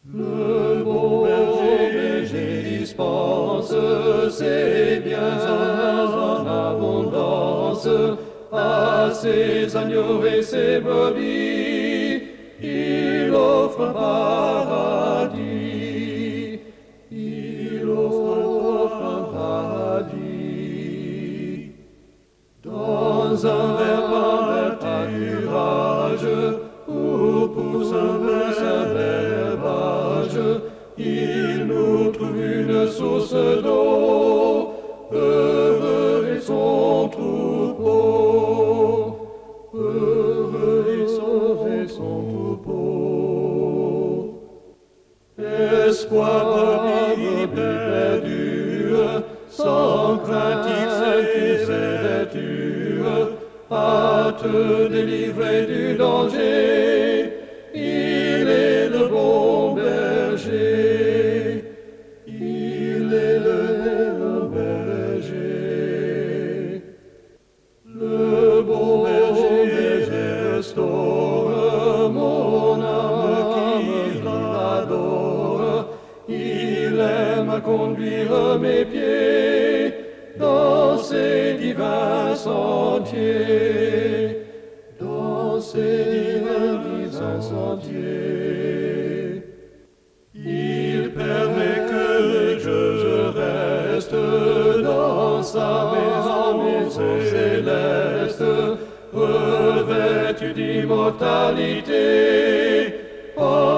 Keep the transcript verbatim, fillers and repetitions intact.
Le bon berger dispense ses biens en abondance à ses agneaux et ses brebis. Il offre un paradis, il offre un paradis. Dans un vert pâturage où pousse un herbage, il nous trouve une source d'eau. Heureux est son troupeau, heureux est son, et son troupeau. Espoir brebis perdure, sans crainte et vertu, à te délivrer du danger. Il est le bon berger, il est le bon berger. Le bon berger restaure mon âme qui l'adore. Il aime à conduire mes pieds dans ses divins sentiers, dans ses divins sentiers. Il permet que je reste dans sa maison céleste, revêtu d'immortalité.